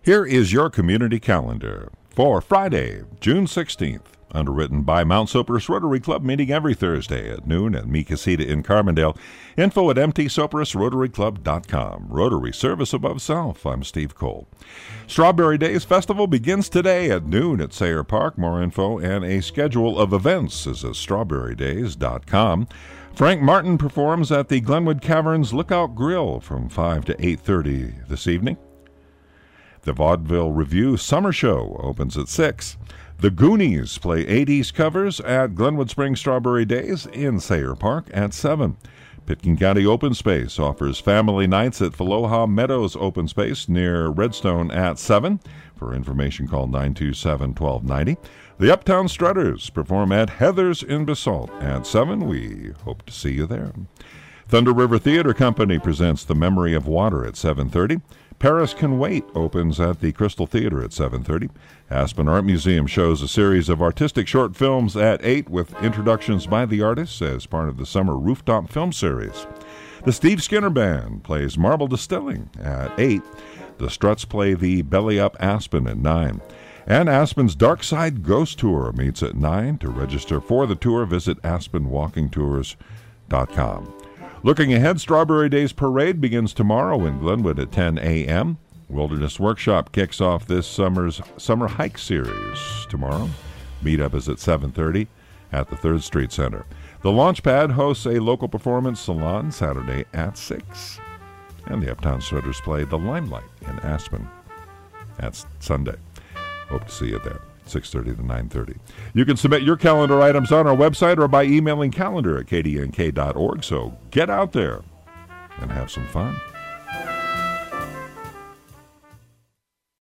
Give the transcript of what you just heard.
Here is your community calendar for Friday, June 16th. Underwritten by Mount Soperus Rotary Club, meeting every Thursday at noon at Mi Casita in Carbondale. Info at mtsoperusrotaryclub.com. Rotary service above self. I'm Steve Cole. Strawberry Days Festival begins today at noon at Sayre Park. More info and a schedule of events is at strawberrydays.com. Frank Martin performs at the Glenwood Caverns Lookout Grill from 5 to 8:30 this evening. The Vaudeville Review Summer Show opens at 6. The Goonies play 80s covers at Glenwood Springs Strawberry Days in Sayre Park at 7. Pitkin County Open Space offers family nights at Faloha Meadows Open Space near Redstone at 7. For information, call 927-1290. The Uptown Strutters perform at Heather's in Basalt at 7. We hope to see you there. Thunder River Theater Company presents The Memory of Water at 7:30. Paris Can Wait opens at the Crystal Theater at 7:30. Aspen Art Museum shows a series of artistic short films at 8 with introductions by the artists as part of the summer rooftop film series. The Steve Skinner Band plays Marble Distilling at 8. The Struts play the Belly Up Aspen at 9. And Aspen's Dark Side Ghost Tour meets at 9. To register for the tour, visit aspenwalkingtours.com. Looking ahead, Strawberry Days Parade begins tomorrow in Glenwood at 10 a.m. Wilderness Workshop kicks off this summer's Summer Hike Series tomorrow. Meetup is at 7:30 at the 3rd Street Center. The Launchpad hosts a local performance salon Saturday at 6. And the Uptown Strutters play The Limelight in Aspen. That's Sunday. Hope to see you there. 6:30 to 9:30. You can submit your calendar items on our website or by emailing calendar@kdnk.org. So get out there and have some fun.